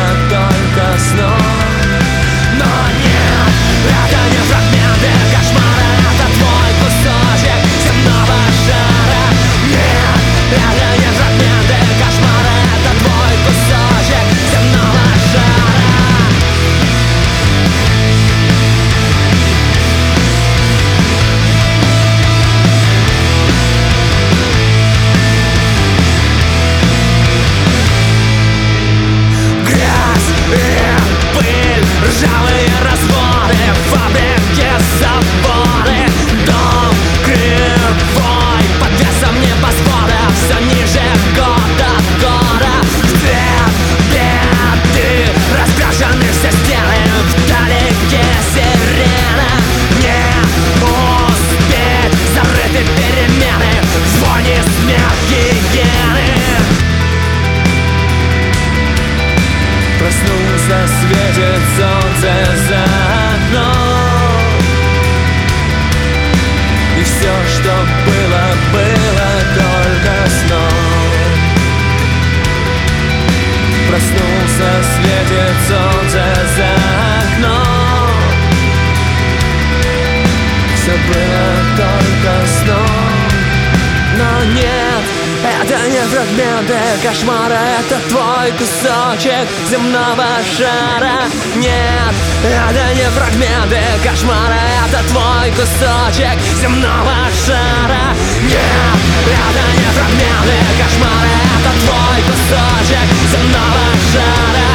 только сном. Но нет, это не фрагменты кошмара, это твой кусочек земного шара. Нет, это не фрагменты кошмара, это твой кусочек земного шара. Ржавые разводы, фабрики, заводы, дом кривой под весом небосвода, все ниже год от года. Цвет беды, раскрашены все стены, вдалеке сирена. Не успеть, зарыты перемены, в звоне смех гиены. Проснулся, светит солнце за окном, и все, что было, было только сном. Проснулся, светит солнце за окном, все было только сном. Но нет, это не фрагменты кошмара, это твой кусочек земного шара. Нет, это не фрагменты кошмара, это твой кусочек земного шара. Нет, это не фрагменты кошмара, это твой кусочек земного шара.